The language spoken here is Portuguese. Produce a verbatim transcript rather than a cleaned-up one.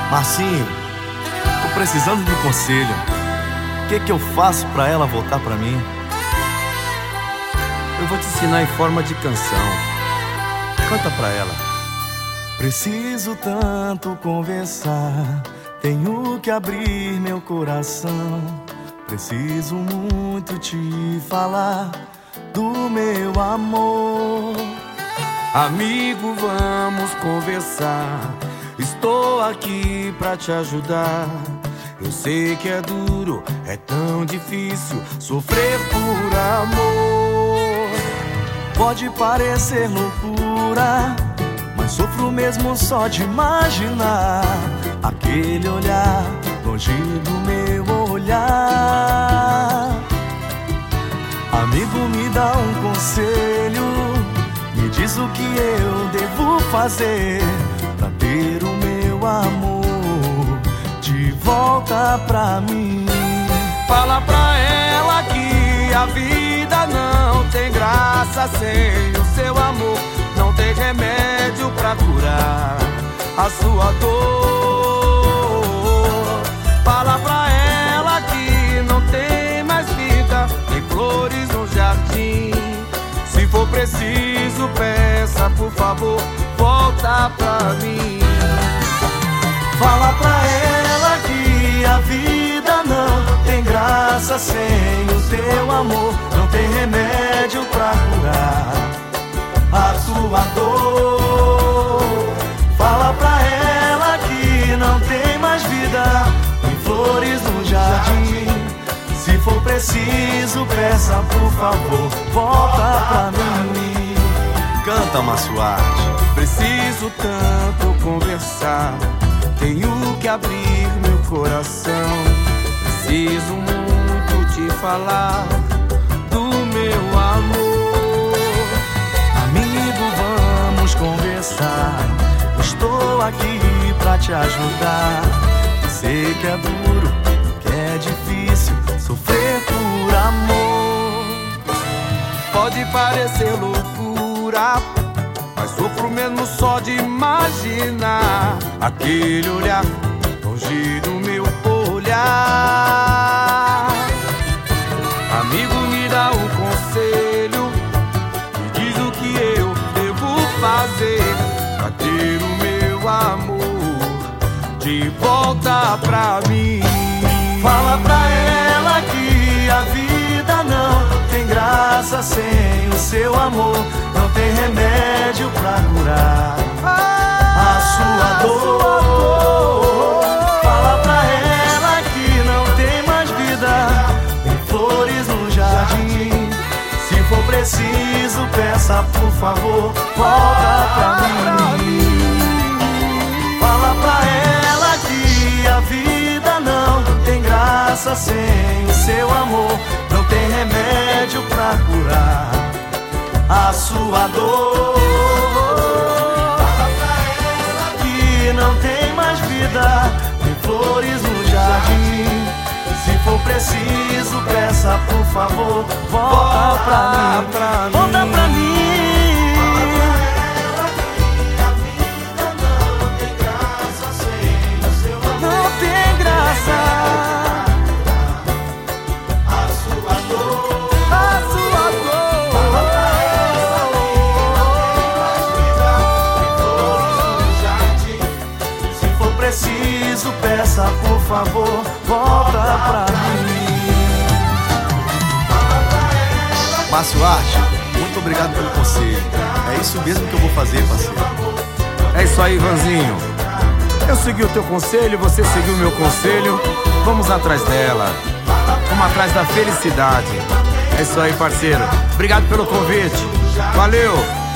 Marcinho, tô precisando de um conselho. O que que eu faço pra ela voltar pra mim? Eu vou te ensinar em forma de canção. Canta pra ela. Preciso tanto conversar, tenho que abrir meu coração. Preciso muito te falar do meu amor. Amigo, vamos conversar. Estou aqui pra te ajudar. Eu sei que é duro, é tão difícil sofrer por amor. Pode parecer loucura, mas sofro mesmo só de imaginar aquele olhar longe do meu olhar. Amigo, me dá um conselho, me diz o que eu devo fazer pra ter o meu amor de volta pra mim. Fala pra ela que a vida não tem graça sem o seu amor. Não tem remédio pra curar a sua dor. Fala pra ela que não tem mais vida, nem flores no jardim. Se for preciso, peça por favor, volta pra mim. Fala pra ela que a vida não tem graça sem o teu amor. Não tem remédio pra curar a sua dor. Fala pra ela que não tem mais vida, nem flores no jardim. Se for preciso, peça por favor, volta pra mim. Canta, Márcio Arte. Preciso tanto conversar, tenho que abrir meu coração. Preciso muito te falar do meu amor. Amigo, vamos conversar. Estou aqui pra te ajudar. Sei que é duro, que é difícil sofrer por amor. Pode parecer loucura, mas sofro mesmo só de imaginar aquele olhar longe do meu olhar. Amigo, me dá um conselho, me diz o que eu devo fazer pra ter o meu amor de volta pra mim. Fala pra ela que a vida não tem graça sem o seu amor. Não tem remédio pra curar a sua dor. Fala pra ela que não tem mais vida, tem flores no jardim. Se for preciso, peça por favor, volta pra mim. Fala pra ela que a vida não tem graça sem o seu amor. Não tem remédio pra curar a sua dor. Fala pra ela que não tem mais vida, tem flores no jardim. Se for preciso, peça por favor, volta pra mim. Volta pra mim. Preciso, peça por favor, volta pra mim. Márcio Arte, muito obrigado pelo conselho. É isso mesmo que eu vou fazer, parceiro. É isso aí, Vanzinho. Eu segui o teu conselho, você seguiu o meu conselho. Vamos atrás dela, vamos atrás da felicidade. É isso aí, parceiro. Obrigado pelo convite. Valeu.